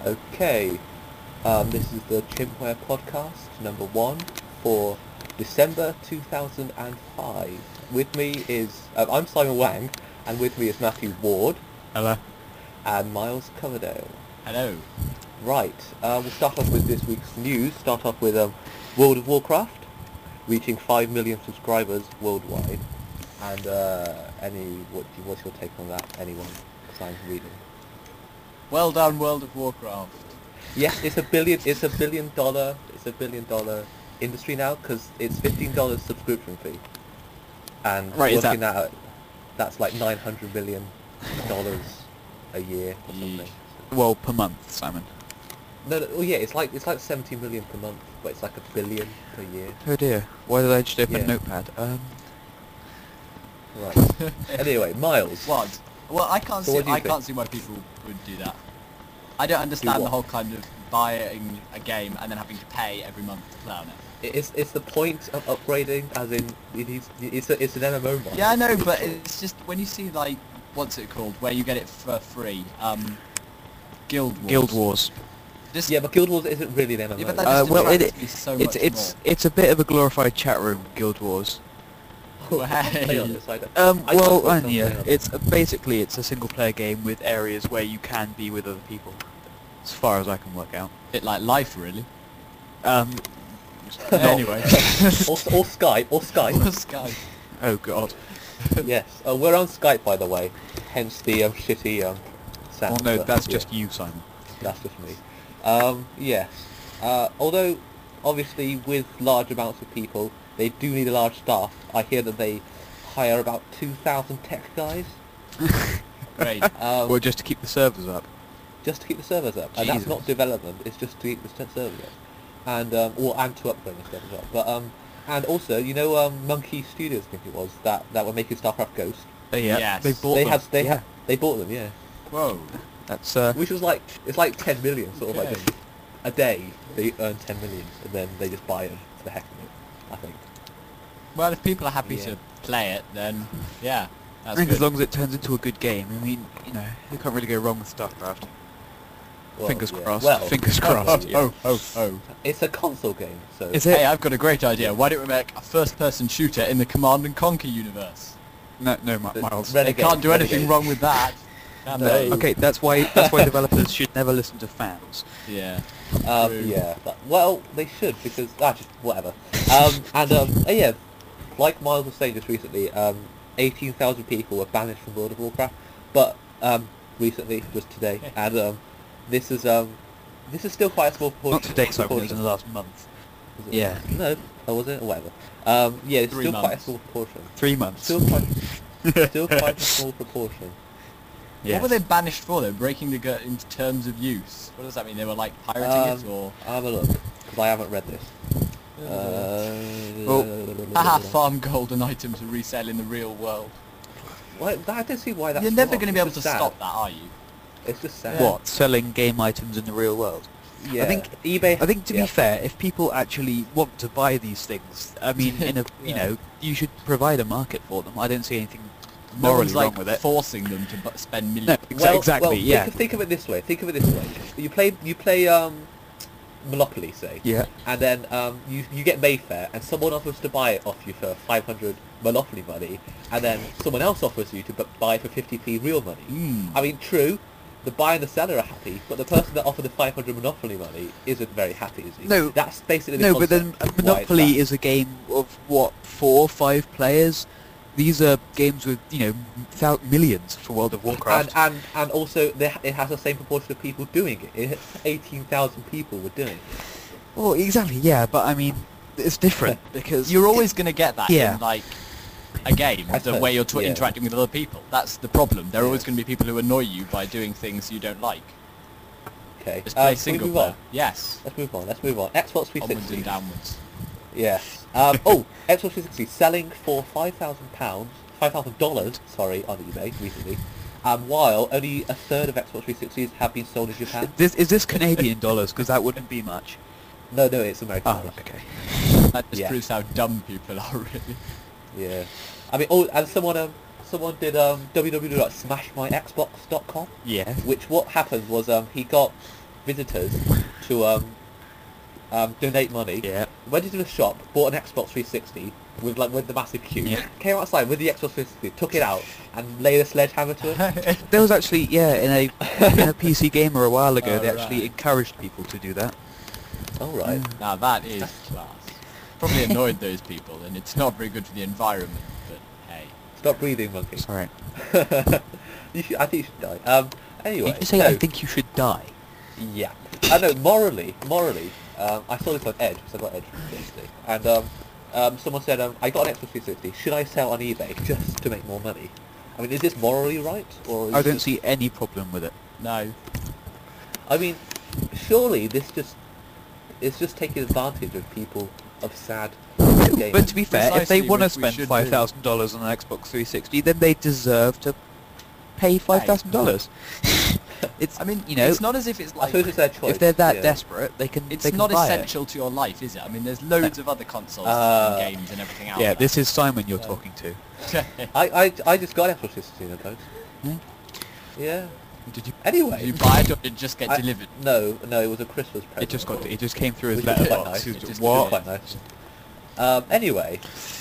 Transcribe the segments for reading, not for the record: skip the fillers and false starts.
Okay, this is the Chimware podcast number 1 for December 2005. With me is, I'm Simon Wang, and with me is Matthew Ward Hello. and Miles Coverdale. Hello. Right, we'll start off with this week's news. Start off with World of Warcraft, reaching 5 million subscribers worldwide. And what's your take on that, anyone? Because I'm reading. Well done, World of Warcraft. Yes, it's a billion dollar industry now because it's $15 subscription fee, and Right, is working that- that out, that's like $900 million a year or something. Well, per month, Simon. No, oh yeah, it's like 70 million per month, but it's like $1 billion per year. Oh dear. Why did I just open Yeah. a notepad? Right. Anyway, Miles. What? Well, I can't So see. what do you I think? can't see why people would do that. I don't understand what? the whole kind of buying a game and then having to pay every month to play on it. It's the point of upgrading, as in it's an MMO mod. Yeah, I know, but it's just when you see like what's it called, where you get it for free, Guild Wars. Guild Wars. Just, Yeah, but Guild Wars isn't really an MMO. Yeah, but that just well, attracts me so much it's a bit of a glorified chat room, Guild Wars. more. Play on this, I don't- I Well, don't play on yeah, it. it's basically it's a single player game with areas where you can be with other people, as far as I can work out. Bit like life, really. Um, Anyway. or Skype, or Skype. Sky. oh god. Yes, we're on Skype, by the way. Hence the shitty sound. Well, no, but, that's yeah, just you, Simon. that's just me. Yes. Although, obviously, with large amounts of people, they do need a large staff. I hear that they hire about 2,000 tech guys Great. Well, just to keep the servers up. just to keep the servers up. And that's Jesus. not development; it's just to keep the servers up, and and to upgrade and stuff as well. But and also, you know, Monkey Studios, I think it was that were making StarCraft Ghost. Yeah, Yes. they bought They them. they bought them, yeah. Whoa. That's Which was like, it's like 10 million, sort of like Okay. just a day they earn 10 million and then they just buy them for the heck of it, I think. Well, if people are happy Yeah. to play it, then yeah, I that's think good. as long as it turns into a good game, I mean, you know, you can't really go wrong with StarCraft. Well, Fingers yeah. crossed. Well, Fingers crossed. yeah. oh. it's a console game, so... Is it? Hey, I've got a great idea. Why don't we make a first-person shooter in the Command and Conquer universe? No, The Miles. Renegade- They can't do anything Renegade. wrong with that. Can No. they? Okay, that's why developers should never listen to fans. Yeah. True. Yeah, well, they should, because... just whatever. Yeah, like Miles was saying just recently, 18,000 people were banished from World of Warcraft, but, recently, just today, and, this is still quite a small proportion. Not today, Simon, it was proportion. in the last month. Was it? Yeah. No, or was it? Or whatever. Yeah, it's 3 still quite a months. small proportion. 3 months. Still quite a small proportion. Yes. What were they banished for? They were breaking the into terms of use. What does that mean? They were like pirating it, or I'll have a look, because I haven't read this. haha, farm gold and items to resell in the real world. Well, I don't see why that's You're never wrong. going to be able to It's just stop sad. that, are you? It's just sad. What? Selling game items in the real world? Yeah. I think eBay... I think to yeah. be fair, if people actually want to buy these things, I mean, you Yeah. know, you should provide a market for them. I don't see anything No morally one's like wrong with it. forcing them to spend millions. No, Well, exactly. well, yeah. Think of it this way. You play Monopoly, say. Yeah. And then you get Mayfair, and someone offers to buy it off you for 500 Monopoly money, and then someone else offers you to buy it for 50p real money. Mm. I mean, true, the buyer and the seller are happy, but the person that offered the 500 Monopoly money isn't very happy, is he? No. That's basically the No, but then concept why it's Monopoly bad. is a game of what, 4 or 5 players? These are games with, you know, millions for World of Warcraft. And also it has the same proportion of people doing it. 18,000 people were doing it. Well, exactly, yeah, but I mean, it's different because You're always going to get that Yeah. in like a game, I the suppose, way you're yeah. interacting with other people. That's the problem. There are always Yeah. going to be people who annoy you by doing things you don't like. Okay. Just play Can we single move player. on? Yes. Let's move on. Xbox Onwards 360. and downwards. Yes. Xbox 360 selling for $5,000, sorry, on eBay recently. While only a third of Xbox 360s have been sold in Japan. is this Canadian dollars? Because that wouldn't be much. No, it's American. Oh, dollars. okay. That just Yeah. proves how dumb people are, really. Yeah. I mean, and someone did www.smashmyxbox.com. Yeah. Which what happened was he got visitors to donate money. Yeah. Went into the shop, bought an Xbox 360 with the massive queue. Yeah. Came outside with the Xbox 360, took it out, and laid a sledgehammer to it. There was actually, in a PC Gamer a while ago, Oh, they actually right. encouraged people to do that. All right. Now that is class. Probably annoyed those people, and it's not very good for the environment. But hey, Stop breathing, monkey. Sorry. I think you should die. Anyway. Did you say so, I think you should die? Yeah. I know, morally, I saw this on Edge, because I got Edge yesterday, and someone said, I got an Xbox 360, should I sell on eBay just to make more money? I mean, is this morally right, or is I don't see any problem with it. no. I mean, surely it's just taking advantage of people, of sad gamers. But to be fair, if they Precisely, want to which we spend should $5,000 on an Xbox 360, then they deserve to pay $5,000. It's, I mean, you know, it's not as if it's I like suppose it's their choice. if they're that yeah. desperate, they can. it's they can not buy essential to your life, is it? I mean, there's loads of other consoles Uh, and games and everything It. out Yeah, there. this is Simon you're talking to. I just got an Xbox 360 in post. Hmm? Yeah. Did you Anyway. buy it or did it just get I- delivered? No, it was a Christmas present. It just came through as Which is quite letterbox. nice. It was It just- just What? Quite nice. Anyway,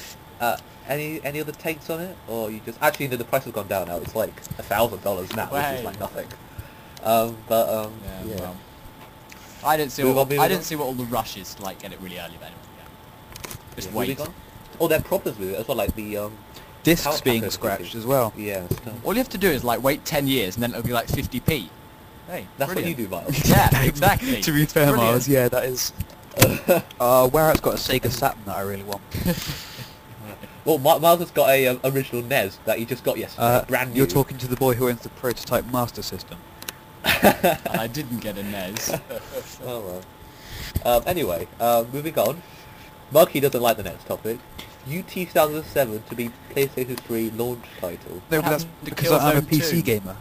any other takes on it, or you just actually the price has gone down now. It's like $1,000 now, which is Way. like nothing. Yeah, Yeah. well, I didn't see Move what on, move I on. didn't see what all the rush is to like get it really early then. Yeah. Just Yeah, wait. moving on. Oh, there are problems with it as well, like the Discs Power being pack scratched issue. as well. Yeah, stuff. All you have to do is like wait 10 years and then it'll be like 50p. Hey, That's brilliant. what you do, Miles. Yeah, exactly. To be fair, Brilliant. Miles, yeah, that is. Whereas got a Sega Saturn that I really want. Well, Miles has got a original NES that he just got yesterday, brand new. You're talking to the boy who owns the prototype Master System. I didn't get a NES. Oh well. Anyway, moving on. Monkey doesn't like the next topic. UT 2007 to be PlayStation 3 launch title. No, but that's happened to because I'm a Killzone PC 2? gamer.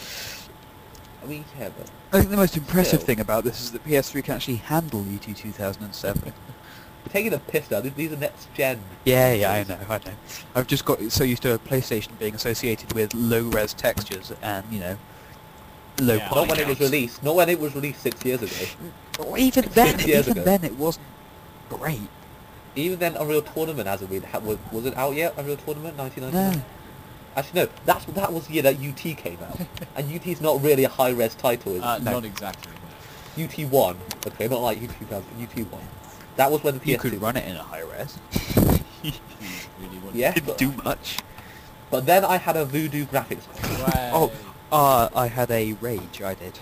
I mean, yeah, but I think the most impressive Still. thing about this is that PS3 can actually handle UT 2007. you're taking a piss now. These are next gen. Yeah, I know. I've just got so used to a PlayStation being associated with low-res textures and, you know, low Yeah. Not when it polygons. was released. Not when it was released 6 years ago. Or even then, 6 years even ago. then it wasn't great. Even then, Unreal Tournament hasn't been. Was it out yet? Unreal Tournament 1999. No. Actually, no. That was the year that UT came out, and UT's not really a high-res title. Is it? No. Not exactly. UT1. Okay, not like UT 2000. UT1. That was when the PS2. You could run it in a high-res. You really wouldn't. Yeah, Didn't but, do much. but then I had a Voodoo graphics card. Way. I had a Rage, I did.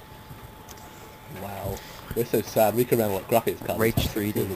Wow, we're so sad. We can remember what graphics cards. Rage had. 3D.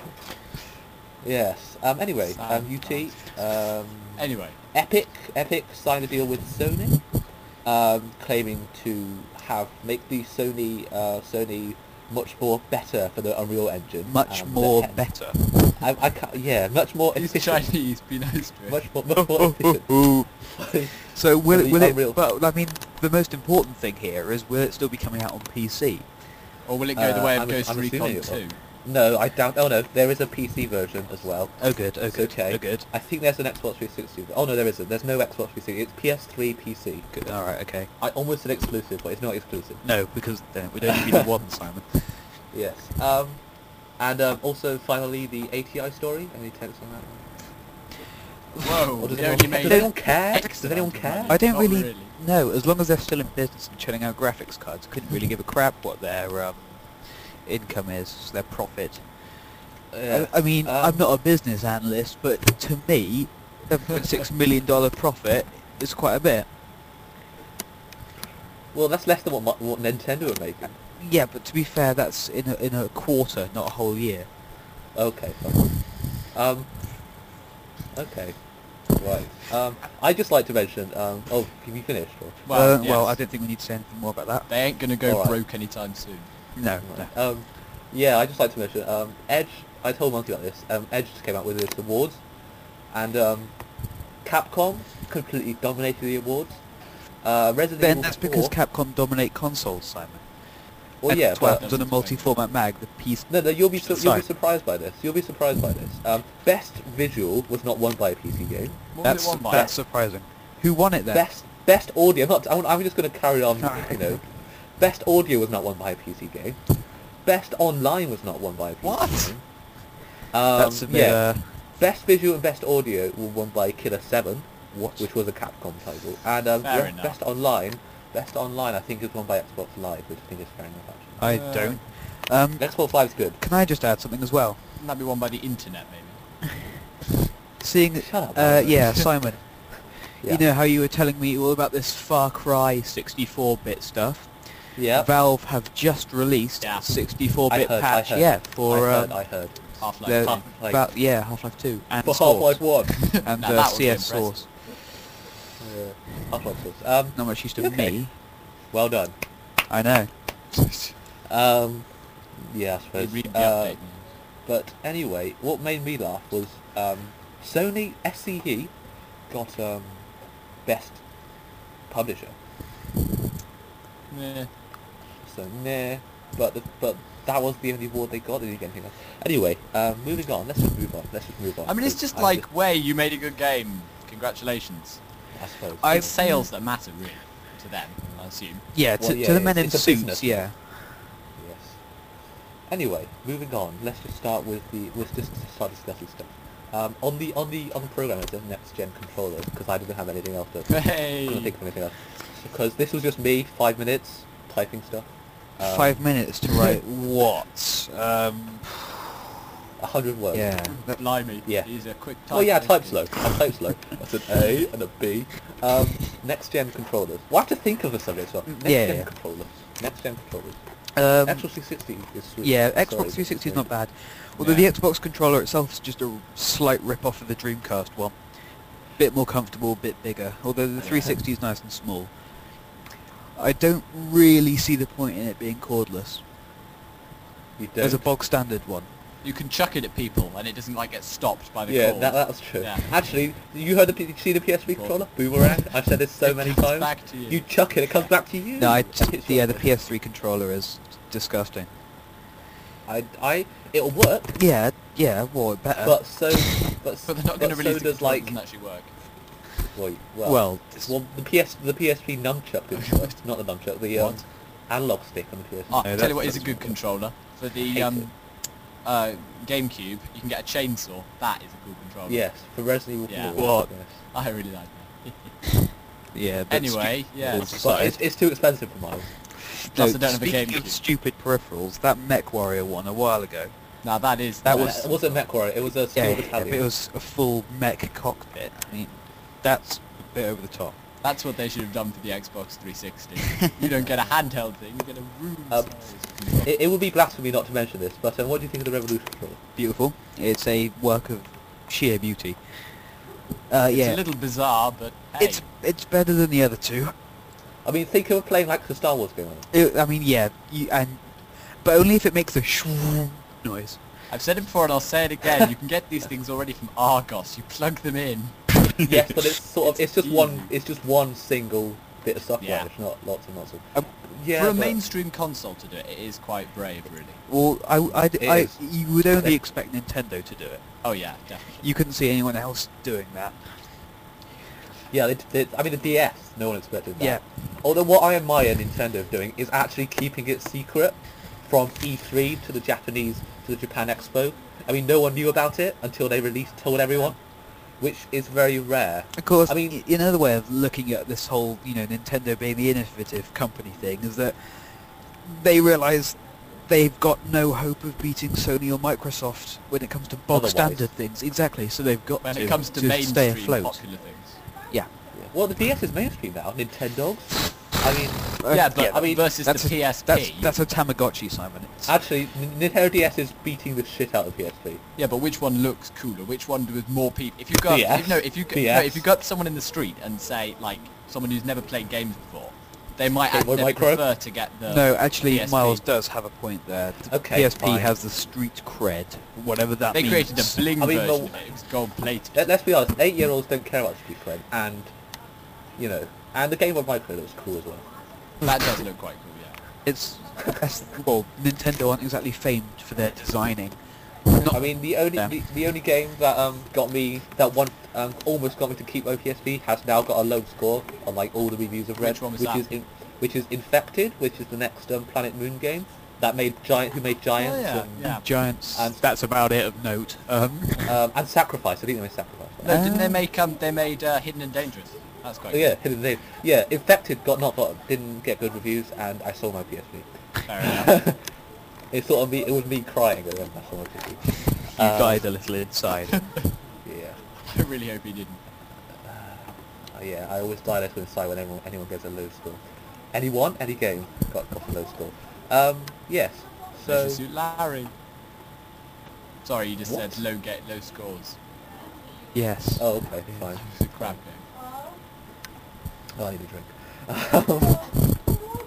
Yes. Anyway, Sad UT. Anyway, Epic signed a deal with Sony, claiming to make the Sony much more better for the Unreal Engine. Much the more head- better. I can't, yeah, much more he's efficient. Chinese, be nice to him. Much more efficient. So will The it? Unreal- But I mean, the most important thing here is will it still be coming out on PC? Or will it go the way of I'm Ghost assuming Recon it will. 2? No, I doubt. Oh no, there is a PC version as well. Oh good, oh It's good, okay. oh good. I think there's an Xbox 360. Oh no, there isn't. There's no Xbox 360. It's PS3 PC. Good. All right, okay. I almost said exclusive, but it's not exclusive. No, because we don't need the one, Simon. Yes. And also finally the ATI story. Any takes on that one? Whoa, Or does they anyone, only made does anyone care? X Does anyone amount of care? money. I don't Not really know. As long as they're still in business and churning out graphics cards, I couldn't really give a crap what their income is, their profit. Yeah. I mean, Um, I'm not a business analyst, but to me, $7.6 million profit is quite a bit. Well, that's less than what Nintendo are making. Yeah, but to be fair, that's in a quarter, not a whole year. Okay, fine. Okay. Right. I'd just like to mention, oh, have you finished? Or? Well, Well, yes. I don't think we need to say anything more about that. They ain't gonna go Alright. broke anytime soon. No, no. Yeah, I'd just like to mention, Edge, I told Monkey about this, Edge just came out with its awards, and Capcom completely dominated the awards. Resident Then Evil that's 4, because Capcom dominate consoles, Simon. well, And yeah, that's why but it was on a multi-format mag, the piece... no, you'll be Sorry. surprised by this. You'll be surprised by this. Best visual was not won by a PC game. What was it won by? That's surprising. Who won it then? Best audio. I'm just going to carry on. Alright. You know, best audio was not won by a PC game. Best Online was not won by a PC What? game. That's a bit. yeah. Best Visual and Best Audio were won by Killer 7, which was a Capcom title. And Fair enough. Best Online I think is won by Xbox Live, which I think is fair enough actually. I don't. Xbox Live's good. Can I just add something as well? Wouldn't that be one by the internet, maybe? Seeing, Shut up, Simon. yeah, Simon. Yeah. You know how you were telling me all about this Far Cry 64-bit stuff? Yeah. Valve have just released a Yeah. 64-bit I patch, heard. yeah, for I heard. Half-Life the- 2. Half-Life. Half-Life 2 and For Source Half-Life 1. and Now that would be CS impressive. Source. Half-Life Source. Not much use to Okay. me. Well done. I know. Yeah, I They suppose. read the update. But anyway, what made me laugh was Sony SCE got Best Publisher. Yeah. So nah, but that was the only award they got. They didn't get anything else. Anyway, moving on. Let's just move on. I mean, it's because just like, way you made a good game. Congratulations. I suppose. I- It's sales that matter, really, to them, I assume. Yeah, Well, to yeah, the men in it's a suits, business. yeah. Yes. Anyway, moving on. Let's just start with let's just start discussing stuff. On the program is the next gen controller because I didn't have anything else to. Couldn't Hey! think of anything else. Because this was just me, 5 minutes typing stuff. 5 minutes to write what? 100 words. Yeah. Blimey. Yeah. He's a quick typer. Oh yeah, I type slow. I type slow. That's an A and a B. Next gen controllers. We'll have to think of a subject. So next Yeah, gen yeah. controllers. Next gen controllers. Um, Xbox 360 is sweet. yeah, Sorry, Xbox 360 is sorry. not bad. Although Yeah. the Xbox controller itself is just a slight rip-off of the Dreamcast one. Bit more comfortable, bit bigger. Although the 360 is nice and small. I don't really see the point in it being cordless. You don't. As a bog standard one. You can chuck it at people and it doesn't like get stopped by the Yeah, cord. that's true. Yeah. Actually, you heard you see the PSP controller? Boomerang? I've said this so It many comes times. back to you. You chuck it, it comes back to you. No, I Chuck it, yeah, the chuck it. PS3 controller is disgusting. It'll work, Yeah, well, it better. but so But they're not going to so release the does controller that like doesn't actually work. well, well, the PSP nunchuck didn't work. Not the nunchuck, the What? analog stick on the PSP. Oh, No, I'll tell that's- you what is a that's good not good. controller. For the Hate GameCube, you can get a chainsaw. That is a good controller. Yes, for Resident Evil Yeah. 4. What? Yes. I really like that. yeah. but Anyway, yeah. But it's too expensive for mine. Plus I don't have a speaking of GameCube. stupid peripherals, that MechWarrior one a while ago. Now that is... That It was- wasn't MechWarrior, it was a Yeah, Steel if Battalion. it was a full mech cockpit. I mean, that's a bit over the top. That's what they should have done for the Xbox 360. You don't get a handheld thing, you get a room Um, size controller. It would be blasphemy not to mention this, but what do you think of the Revolution controller? Beautiful. It's a work of sheer beauty. It's yeah, a little bizarre, but hey. it's better than the other two. I mean, think of playing like the Star Wars game on it. I mean, yeah, but only if it makes the noise. I've said it before and I'll say it again. You can get these things already from Argos. You plug them in. Yes, but it's sort of it's just easy. one single bit of software. Yeah. It's not lots and lots of. Um, Yeah, For a but- mainstream console to do it, it is quite brave, really. Well, It is. you would only expect Nintendo to do it. Oh yeah, definitely. You couldn't see anyone else doing that. Yeah, I mean the DS. No one expected that. Yeah. Although what I admire Nintendo doing is actually keeping it secret from E3 to the Japan Expo. I mean, no one knew about it until they told everyone, which is very rare. Of course, I mean- another way of looking at this whole, Nintendo being the innovative company thing is that they realise they've got no hope of beating Sony or Microsoft when it comes to bog Otherwise. standard things. Exactly, so they've got When to, it comes to stay mainstream afloat. popular things. Yeah. Well, the DS is mainstream now. Nintendo's. I mean, Yeah, but I mean, versus the that's a- PSP. That's a Tamagotchi, Simon. It's, actually, Nintendo DS is beating the shit out of PSP. Yeah, but which one looks cooler? Which one with more people? If you got DS. if you got someone in the street and say like someone who's never played games before, they might Game Boy actually Micro? prefer to get the no, actually, PSP. Miles does have a point there. The Okay, PSP fine. has the street cred, whatever that They means. created a bling I mean, version well- of it. It was gold plated. Let's be honest, 8-year-olds don't care about street cred, and and the Game Boy Micro looks cool as well. That does look quite cool, yeah. It's well, Nintendo aren't exactly famed for their designing. I mean, the only game that almost got me to keep my PSP has now got a low score on like all the reviews I've read, Which one was which that? is Infected, which is the next Planet Moon game. that made who made Giants yeah, and, yeah. Giants. And- That's about it of note. and Sacrifice. I think they made Sacrifice. Right? No, didn't they make they made Hidden and Dangerous? That's quite Oh, yeah, Hidden Name. Yeah, Infected didn't get good reviews, and I sold my PSP. good. Fair enough. It was me crying at the end. I sold my PSP. You died a little inside. Yeah. I really hope he didn't. Yeah, I always die a little inside when anyone gets a low score. Any game got a low score. Yes. So Leisure Suit Larry. Sorry, you just What? said low scores. Yes. oh, okay, fine. It's a crap game. Oh, I need a drink.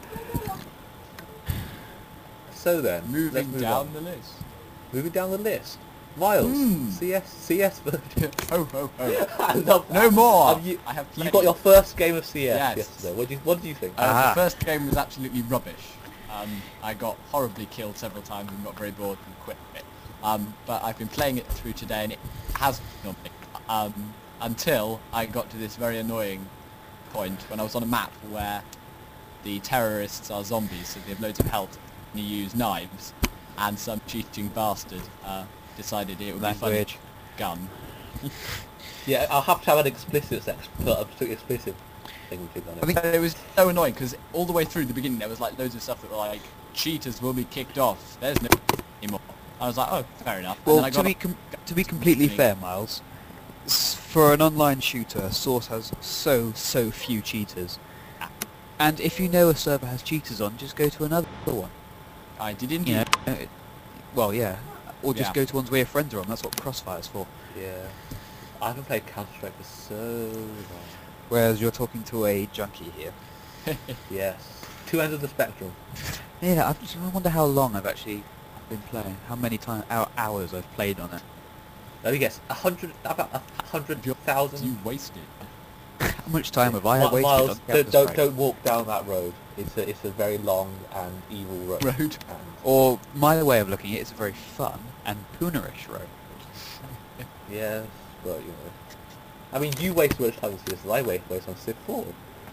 So then, let's Moving move down on. the list. Moving down the list. Miles, Hmm. CS version. Ho ho ho. I love that. No more. You, I have you plenty. got your first game of CS Yes. yesterday. What did you think? Ah. The first game was absolutely rubbish. I got horribly killed several times and got very bored and quit it. But I've been playing it through today and it has been on me. Until I got to this very annoying point when I was on a map where the terrorists are zombies, so they have loads of health and you use knives, and some cheating bastard decided it would be fun Language. gun. Yeah, I'll have to have an explicit explicit thing with it on it. I think And it was so annoying because all the way through the beginning there was like loads of stuff that were like, cheaters will be kicked off, there's no anymore. I was like, oh, fair enough. And Well, then I to got be to be completely fair, Miles, for an online shooter, Source has so few cheaters. And if you know a server has cheaters on, just go to another one. I did indeed. You know, well, yeah, or just Yeah. go to ones where your friends are on. That's what Crossfire's for. Yeah. I haven't played Counter-Strike for so long. Whereas you're talking to a junkie here. Yes. Two ends of the spectrum. Yeah, I wonder how long I've actually been playing. How many hours I've played on it. Let me guess. About 100,000. You wasted. How much time have I wasted Miles, on don't Counter-Strike? walk down that road. It's a very long and evil road. Road. And Or my way of looking at it, it's a very fun and poonerish road. yes, but you know. I mean, you waste much time on CS. I waste on Civ 4.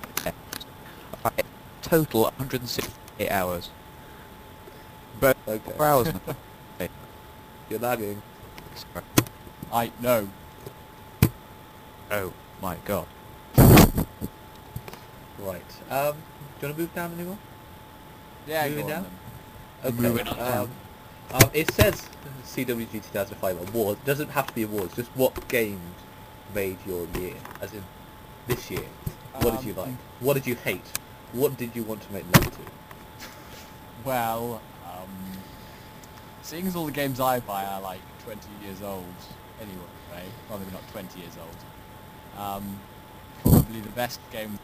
Total 168 hours. But Okay. 4 hours. You're lagging. I know. Oh my god. Right. Do you want to move down anymore? Yeah, Moving go on down? then. Okay. Moving on down. It says CWG 2005 awards. It doesn't have to be awards. Just what games made your year, as in this year. What did you like? What did you hate? What did you want to make love to? Well, seeing as all the games I buy are like 20 years old anyway, well maybe not 20 years old, probably the best game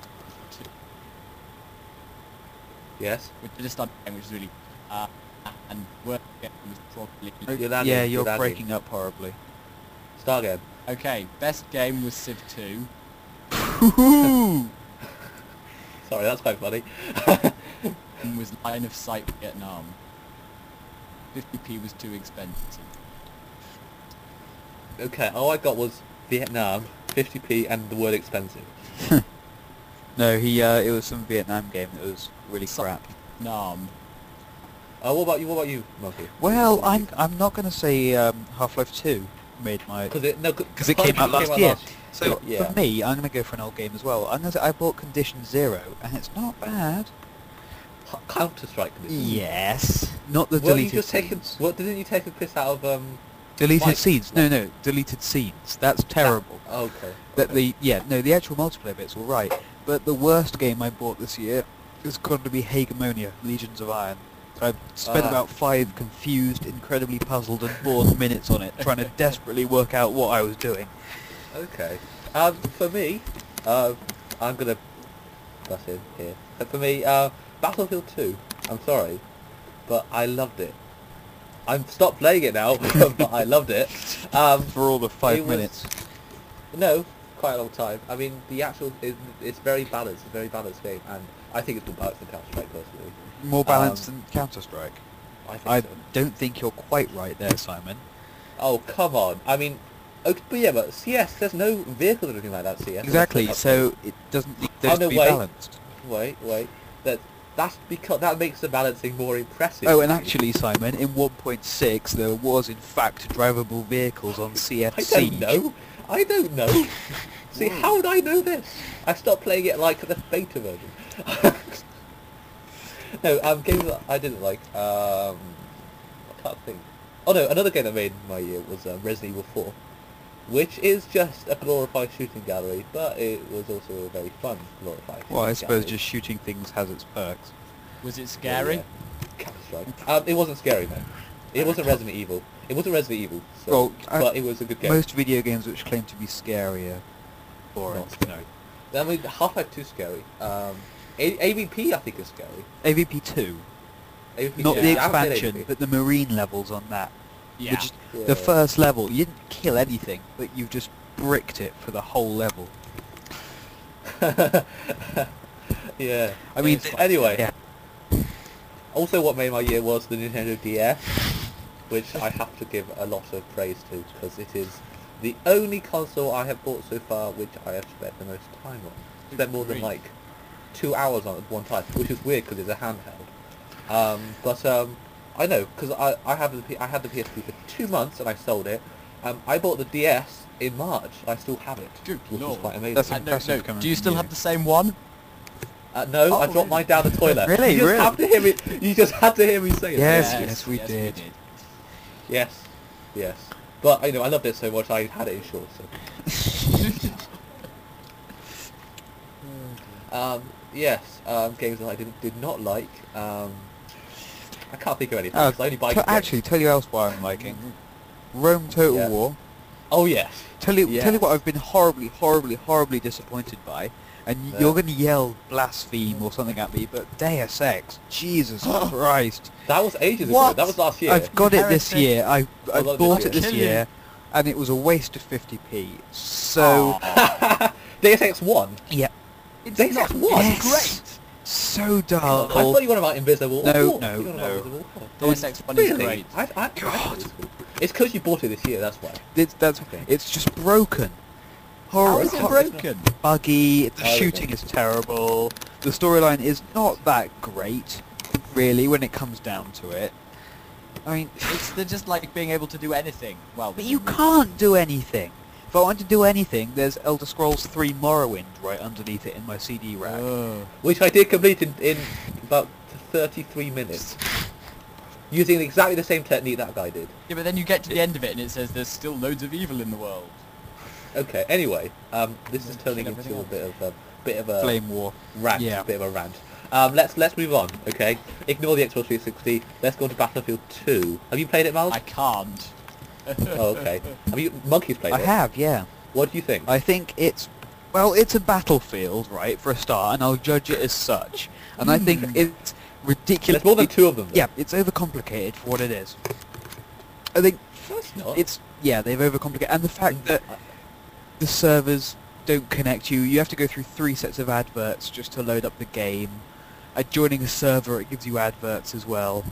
Yes. which I just started playing, which is really, and worst game was probably, You're lagging, Yeah, you're you're lagging. breaking up horribly. Start again. okay, best game was Civ 2, Sorry, that's quite funny. and was Line of Sight Vietnam. 50p was too expensive. Okay, all I got was Vietnam, 50p, and the word expensive. No, it was some Vietnam game that was really crap. Nam. What about you, Monkey? Well, I'm not going to say Half-Life 2 made my... Because it came out last year. So Yeah. for me, I'm going to go for an old game as well. I'm going to say I bought Condition Zero, and it's not bad. Counter-Strike. Yes. Not the Weren't you deleted just taking? scenes. What didn't you take a piss out of Deleted Mike? scenes? No, deleted scenes. That's terrible. Okay. That the actual multiplayer bit's all right, but the worst game I bought this year is got to be Hegemonia: Legions of Iron. I spent Ah. about 5 confused, incredibly puzzled and bored minutes on it, trying to desperately work out what I was doing. Okay. For me, I'm gonna bust in here. For me, Battlefield 2. I'm sorry, but I loved it. I'm stopped playing it now, but I loved it. For all the 5 it was- minutes. No, quite a long time. I mean, the actual it's very balanced. It's a very balanced game, and I think it's more balanced than Counter-Strike personally. More balanced than Counter-Strike. I think I so. don't think you're quite right there, Simon. Oh, come on. I mean, okay, but CS, there's no vehicles or anything like that, CS. Exactly, That's so it doesn't need those no, to be wait. balanced. Wait. That that's because that makes the balancing more impressive. Oh, and actually, Simon, in 1.6 there was in fact drivable vehicles on CF I Siege. don't know. See, how would I know this? I stopped playing it like the beta version. No, games that I didn't like. I can't think. Oh no, another game that made my year was Resident Evil 4, which is just a glorified shooting gallery, but it was also a very fun glorified. Well, I shooting suppose gallery. just shooting things has its perks. Was it Yeah, scary? yeah. Counter-Strike. It wasn't scary, no. It wasn't Resident Evil. It wasn't Resident Evil, so, Well, but it was a good game. Most video games which claim to be scarier, boring. Not No. I mean, Half-Life 2 is scary. AVP I think is scary. AVP 2, AVP not 2, the I haven't played expansion, AVP. but the marine levels on that. Yeah. Which is Yeah. the first level. You didn't kill anything, but you just bricked it for the whole level. Yeah. I mean, Anyway. yeah. Also, what made my year was the Nintendo DS, which I have to give a lot of praise to because it is the only console I have bought so far which I have spent the most time on. Spent more than Agreed. like 2 hours on it at one time, which is weird because it's a handheld. But I know because I had the PSP for 2 months and I sold it. I bought the DS in March. I still have it, Good which is lord. quite amazing. That's No, impressive coming do you from still you. have the same one? No, I Oh, dropped mine down the toilet. Really? You just Really? have to hear me. You just had to hear me say it. Yes, we did. Yes. Yes. But I loved it so much. I had it in shorts. So. Yes. Games that I did not like. I can't think of anything. 'cause I only buy good games. Actually, tell you else why I'm liking. Rome Total Yeah. War. Oh yes. Tell you Yes. what I've been horribly disappointed by, and Yeah. you're going to yell blaspheme or something at me, but Deus Ex, Jesus Christ! That was ages ago. What? That was last year. I've got it this Heretic. year. I Oh, bought this it this year. year, and it was a waste of 50p. So Deus Ex 1. yeah, It's Deus not Ex 1. Yes. great. so I dull. thought you were about Invisible. No, I thought no, you were about no. Invisible. Deus Ex 1 is Really? great. I thought it was good. It's because you bought it this year. That's why. That's Okay. it's just broken. How is it hor- broken? Buggy. The Oh, shooting okay. is terrible. The storyline is not that great, really, when it comes down to it. I mean, They're just like being able to do anything. Well, but you can't do anything. If I want to do anything, there's Elder Scrolls 3 Morrowind right underneath it in my CD rack. Which I did complete in about 33 minutes. Using exactly the same technique that guy did. Yeah, but then you get to the end of it and it says there's still loads of evil in the world. Okay, anyway, this is turning Kill everything into a else. bit of a Flame War. rant. Yeah. A bit of a rant. Let's move on, okay? Ignore the Xbox 360. Let's go to Battlefield 2. Have you played it, Miles? I can't. Oh, okay. Have you Monkeys played I it? have, yeah. What do you think? I think it's, well, it's a battlefield, right, for a start, and I'll judge it as such. And I think it's ridiculous. There's more than two of them, though. Yeah, it's overcomplicated for what it is. I think No, it's not. it's, yeah, they've overcomplicated. And the fact that the servers don't connect you, you have to go through 3 sets of adverts just to load up the game. Joining a server, it gives you adverts as well.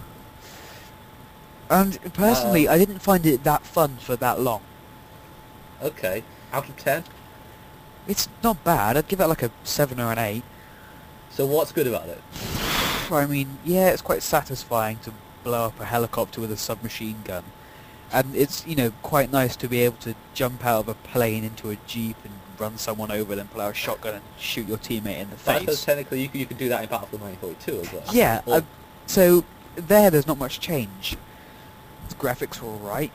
And personally, I didn't find it that fun for that long. Okay. Out of 10? It's not bad. I'd give it like a 7 or an 8. So what's good about it? I mean, yeah, it's quite satisfying to blow up a helicopter with a submachine gun. And it's, you know, quite nice to be able to jump out of a plane into a jeep and run someone over, then pull out a shotgun and shoot your teammate in the But I suppose face. technically you could do that in Battlefield 1942 as well. Yeah, Or- so there's not much change. The graphics are alright.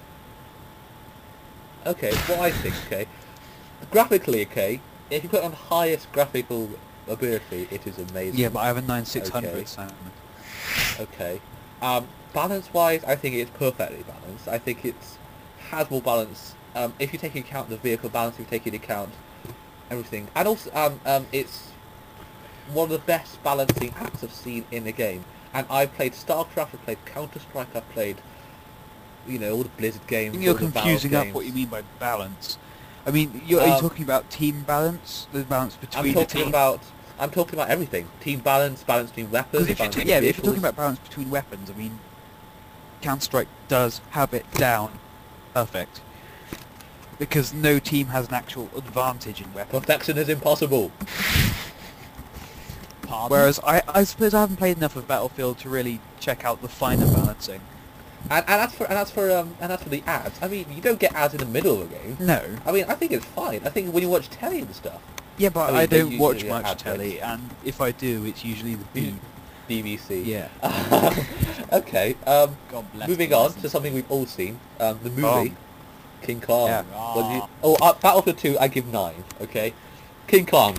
Okay, what I think, okay. Graphically, okay, if you put it on highest graphical ability, it is amazing. Yeah, but I have a 9600, Okay. so... Okay. Balance-wise, I think it's perfectly balanced. I think it's has more balance. If you take into account the vehicle balance, if you take into account everything, and also it's one of the best balancing acts I've seen in the game. And I've played StarCraft, I've played Counter-Strike, I've played, you know, all the Blizzard I games. think you're all the Valve confusing up games. what you mean by balance. I mean, are you Um, talking about team balance? The balance between I'm the talking team? I'm talking about everything. Team balance, balance between weapons, Because if, balance between if you're vehicles. talking about balance between weapons, I mean, Counter-Strike does have it down perfect. Because no team has an actual advantage in weapons. Perfection is impossible. Pardon? Whereas I suppose I haven't played enough of Battlefield to really check out the finer balancing. And that's for the ads. I mean, you don't get ads in the middle of a game. No. I mean, I think it's fine. I think when you watch telly and stuff, Yeah, but I mean, I they don't watch usually much have telly, and if I do, it's usually the B. BBC. Yeah. Okay. God bless Moving the on license. to something we've all seen. The movie Kong. King Kong. Yeah. What did you- Battlefield 2, I give 9. Okay. King Kong.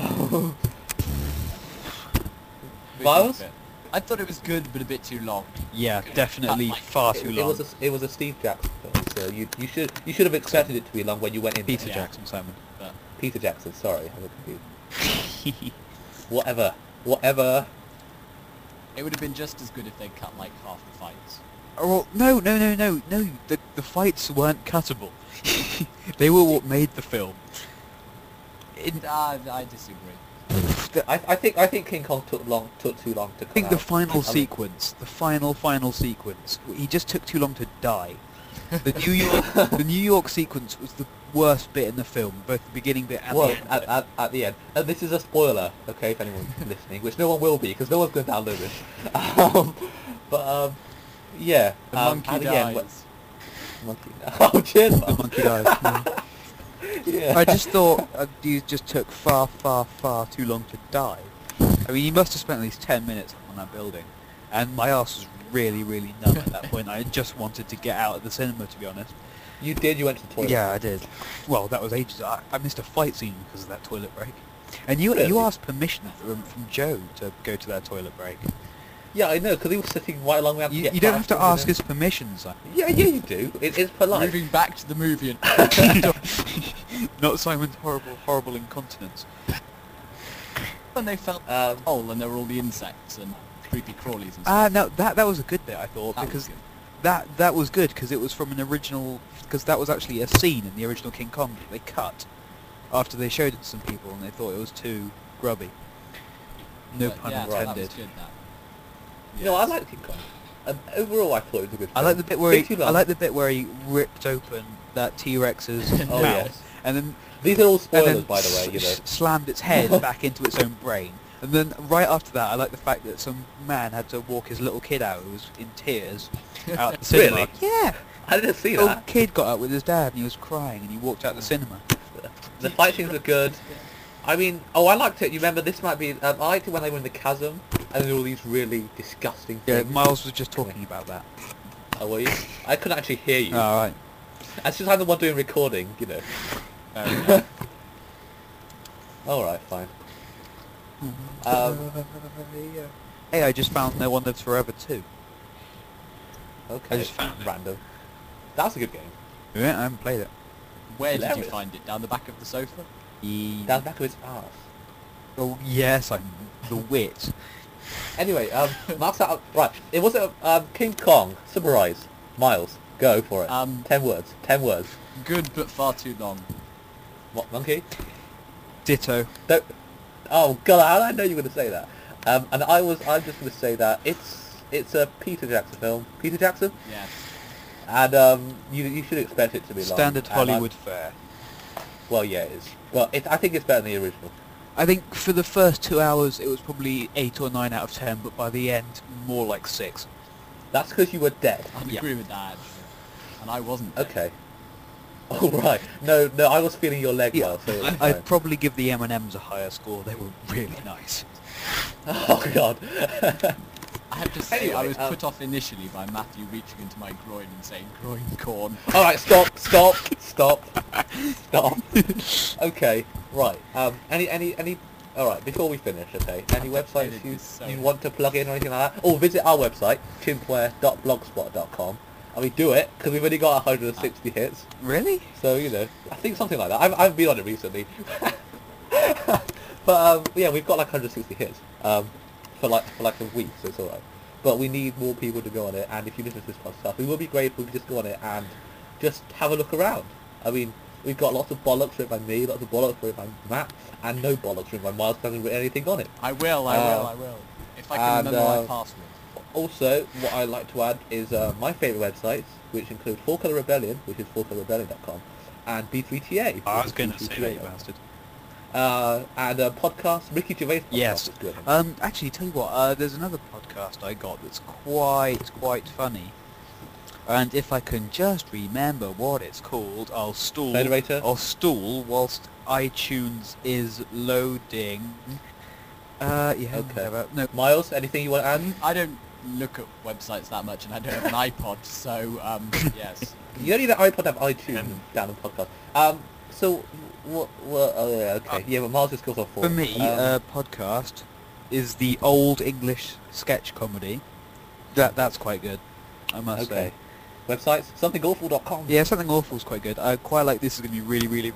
Miles? I thought it was good, but a bit too long. Yeah, definitely far too long. It was a Steve Jackson film, so you should have expected it to be long when you went in. Peter Yeah. Jackson, Simon. But Peter Jackson. Sorry, I'm confused. Whatever. it would have been just as good if they cut like half the fights. Oh, well, no. The fights weren't cuttable. They were what made the film. I disagree. I think King Kong took too long to come I think the out. final I mean- sequence, the final sequence, he just took too long to die. The New York sequence was the worst bit in the film, both the beginning bit and Well, the end bit. at the end. And this is a spoiler, okay, if anyone's listening, which no one will be, because no one's going to download this. Yeah. The monkey and again, dies. monkey. Oh, cheers, The monkey dies. Yeah. Yeah. I just thought you just took far too long to die. I mean, you must have spent at least 10 minutes on that building, and my arse was really numb at that point. I just wanted to get out of the cinema, to be honest. You did. You went to the toilet. Yeah, I did. Well, that was ages. I missed a fight scene because of that toilet break. And you Really? asked permission from Joe to go to that toilet break. Yeah, I know, because he was sitting right along. You don't have to ask his permission, Simon. Yeah, you do. It's polite. Moving back to the movie and Not Simon's horrible incontinence. when they felt Um, hole and there were all the insects and creepy crawlies and stuff. No, that was a good bit, I thought, That was because good. that was good because it was from an original, because that was actually a scene in the original King Kong that they cut after they showed it to some people and they thought it was too grubby. No But pun yeah, intended. that was good. That. No, I liked King Kong. Overall, I thought it was a good film. I like the bit where Took too long. I like the bit where he ripped open that T-Rex's Oh, mouth yes. and then These are all and spoilers, then by the way, you know. slammed its head back into its own brain. And then right after that, I like the fact that some man had to walk his little kid out who was in tears out the cinema. Really? Yeah. I didn't see Little that. kid got out with his dad and he was crying and he walked out the cinema. The fight scenes were good. I mean, I liked it. You remember, this might be... I liked it when they were in the chasm, and there were all these really disgusting Yeah, things. Miles was just talking about that. Oh, were you? I couldn't actually hear you. Alright. That's just I'm the one doing recording, you know. Fair enough. Alright, fine. Hey, I just found No One Lives Forever too. Okay. I just found it. Random. That's a good game. Yeah, I haven't played it. Where did you Hilarious. find it? Down the back of the sofa? Down the back of his ass. Oh yes, I'm the wit. Anyway, marks out... Right, it was King Kong. Summarize. Miles, go for it. 10 words. 10 words. Good, but far too long. What, monkey? Ditto. Don't... Oh, God, I know you were going to say that. And I'm just going to say that it's a Peter Jackson film. Peter Jackson? Yes. And you should expect it to be long. Standard And Hollywood fare. well, yeah, it is. Well, I think it's better than the original. I think for the first 2 hours it was probably 8 or 9 out of 10, but by the end, more like 6. That's because you were dead. I'd Yeah. agree with that, actually. And I wasn't. Okay. All right. No, I was feeling your leg Yeah, well, so it was fine. I'd probably give the M&Ms a higher score. They were really nice. Oh, God. I have to say, Anyway, I was put off initially by Matthew reaching into my groin and saying, groin corn. All right, stop. Okay, right. Any. All right. Before we finish, okay. Any websites hated you this so you much. want to plug in or anything like that? Oh, visit our website, chimpleware.blogspot.com, and we do it because we've only got 160 hits. Really? So you know, I think something like that. I haven't been on it recently, but yeah, we've got like 160 hits for like a week, so it's all right. But we need more people to go on it, and if you listen to this kind of stuff, it would be great if we could just go on it and just have a look around. I mean, we've got lots of bollocks written by me, lots of bollocks written by Matt, and no bollocks written by Miles, because I haven't written anything on it. I will. If I can and, remember my password. Also, what I like to add is my favourite websites, which include Four Color Rebellion, which is fourcolorrebellion.com, and B3TA. I was which going is to say that, you B3TA.com. bastard. And a podcast, Ricky Gervais podcast Yes. is good. Actually, tell you what. There's another podcast I got that's quite funny. And if I can just remember what it's called, I'll stall. Federator? I'll stall whilst iTunes is loading. Yeah. Okay. Whatever. No. Miles, anything you want to add? I don't look at websites that much, and I don't have an iPod, so yes. You don't need an iPod to have iTunes down on podcast. So, what, okay, yeah, but Miles just goes off For me, podcast is the old English sketch comedy. That's quite good, I must okay. say. Websites, somethingawful.com. Yeah, Something Awful is quite good. I quite like this. Is going to be really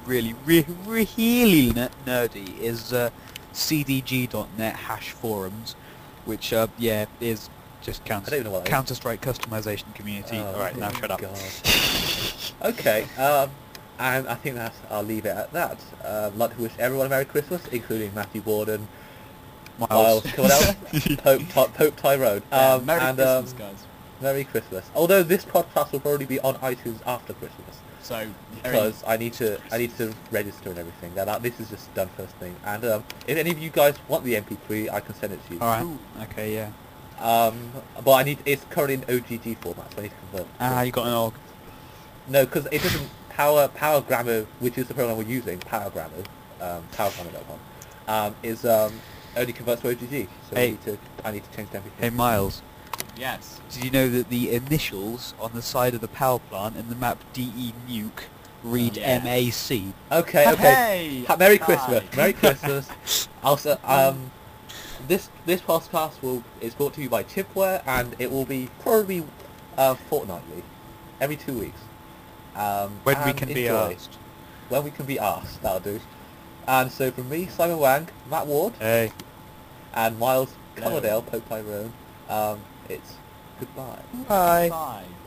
nerdy. Is cdg.net #forums, which yeah is just I don't even know what that is. Counter-Strike customization community. Oh, All right, now shut up. God. Okay, and I think I'll leave it at that. I'd like to wish everyone a Merry Christmas, including Matthew Borden, Miles Cordell, Pope Tyrone. Merry and, Christmas, guys. Merry Christmas. Although this podcast will probably be on iTunes after Christmas, So, because I need to register and everything. This is just done first thing. And if any of you guys want the MP3, I can send it to you. All right. Ooh. Okay. Yeah. But it's currently in OGG format, so I need to convert. You got an org. No, because it doesn't. Power Grammar, which is the program we're using, Power Grammar, powergrammar.com, is only converts to OGG. So Hey. I need to change everything. Hey Miles, yes. did you know that the initials on the side of the power plant in the map DE Nuke read Yeah. MAC? Okay. Hey! Merry Hi. Christmas. Merry Christmas. Also, this podcast is brought to you by Chipware, and it will be probably fortnightly, every 2 weeks. When we and can be enjoy. asked. When we can be asked, that'll do. And so from me, Simon Wang, Matt Ward, Hey. and Miles Hello. Coverdale, Pope Tyrone, it's goodbye. Bye. Bye.